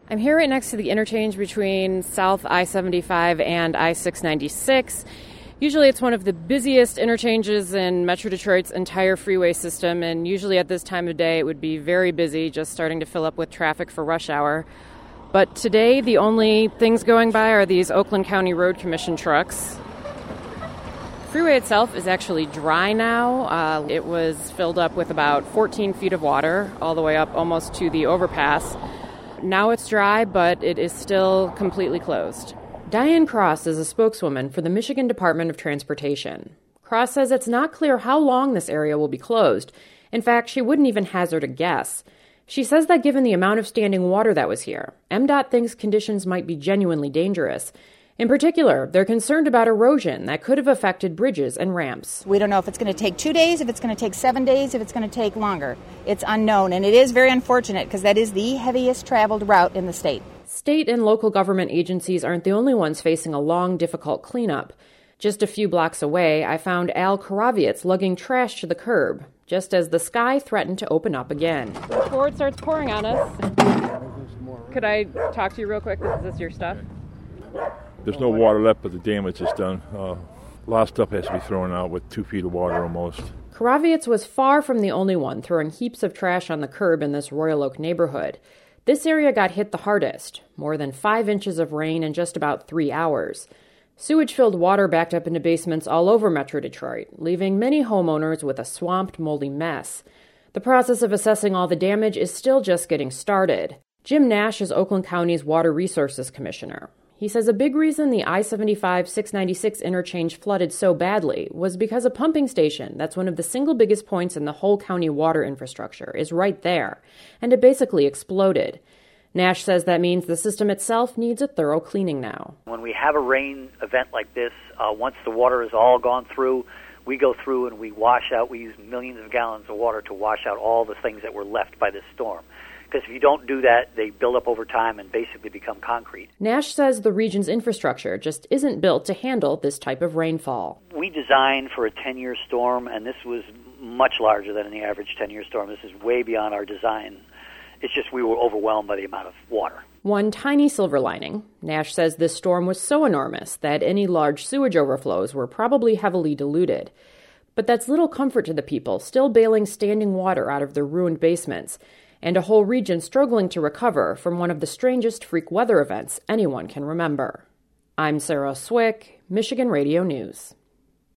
I'm here right next to the interchange between South I-75 and I-696. Usually it's one of the busiest interchanges in Metro Detroit's entire freeway system, and usually at this time of day it would be very busy, just starting to fill up with traffic for rush hour. But today the only things going by are these Oakland County Road Commission trucks. The freeway itself is actually dry now. It was filled up with about 14 feet of water all the way up almost to the overpass. Now it's dry, but it is still completely closed. Diane Cross is a spokeswoman for the Michigan Department of Transportation. Cross says it's not clear how long this area will be closed. In fact, she wouldn't even hazard a guess. She says that given the amount of standing water that was here, MDOT thinks conditions might be genuinely dangerous. In particular, they're concerned about erosion that could have affected bridges and ramps. We don't know if it's going to take 2 days, if it's going to take 7 days, if it's going to take longer. It's unknown, and it is very unfortunate because that is the heaviest traveled route in the state. State and local government agencies aren't the only ones facing a long, difficult cleanup. Just a few blocks away, I found Al Karavietz lugging trash to the curb, just as the sky threatened to open up again. Before it starts pouring on us, could I talk to you real quick? Is this your stuff? There's no water left, but the damage is done. A lot of stuff has to be thrown out with 2 feet of water almost. Karavietz was far from the only one throwing heaps of trash on the curb in this Royal Oak neighborhood. This area got hit the hardest, more than 5 inches of rain in just about 3 hours. Sewage-filled water backed up into basements all over Metro Detroit, leaving many homeowners with a swamped, moldy mess. The process of assessing all the damage is still just getting started. Jim Nash is Oakland County's Water Resources Commissioner. He says a big reason the I-75-696 interchange flooded so badly was because a pumping station that's one of the single biggest points in the whole county water infrastructure is right there, and it basically exploded. Nash says that means the system itself needs a thorough cleaning now. When we have a rain event like this, once the water is all gone through, we go through and we wash out. We use millions of gallons of water to wash out all the things that were left by this storm. Because if you don't do that, they build up over time and basically become concrete. Nash says the region's infrastructure just isn't built to handle this type of rainfall. We designed for a 10-year storm, and this was much larger than the average 10-year storm. This is way beyond our design. It's just we were overwhelmed by the amount of water. One tiny silver lining, Nash says this storm was so enormous that any large sewage overflows were probably heavily diluted. But that's little comfort to the people still bailing standing water out of their ruined basements, and a whole region struggling to recover from one of the strangest freak weather events anyone can remember. I'm Sarah Swick, Michigan Radio News.